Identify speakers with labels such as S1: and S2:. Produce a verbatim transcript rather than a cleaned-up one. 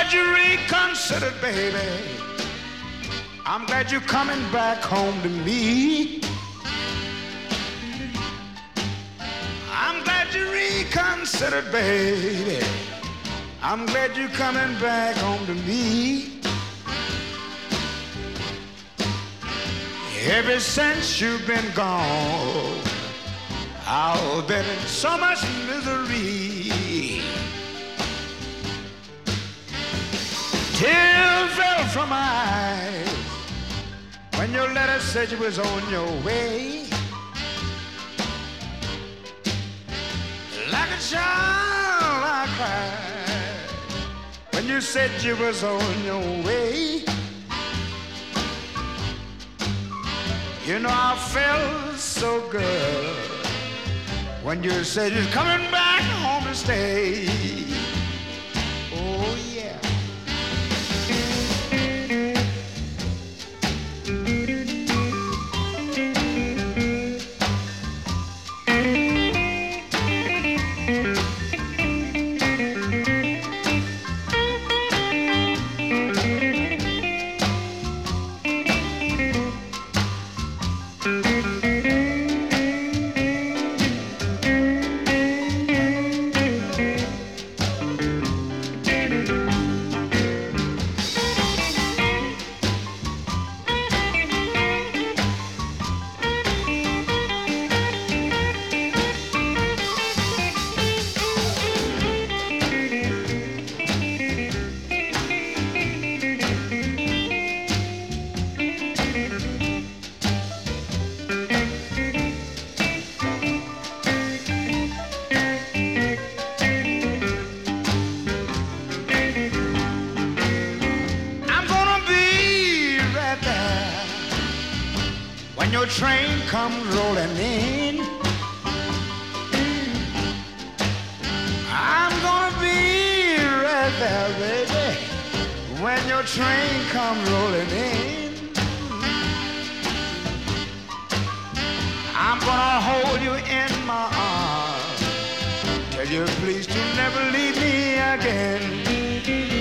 S1: glad you reconsidered, baby. I'm glad you're coming back home to me. I'm glad you reconsidered, baby. I'm glad you're coming back home to me. Ever since you've been gone, I've been in so much misery. Tears fell from my eyes when your letter said you was on your way. Like a child I cried when you said you was on your way. You know I felt so good when you said you're coming back home to stay. Oh yeah. Your train comes rolling in, I'm gonna be right there, baby, when your train comes rolling in. I'm gonna hold you in my arms, tell you please to never leave me again.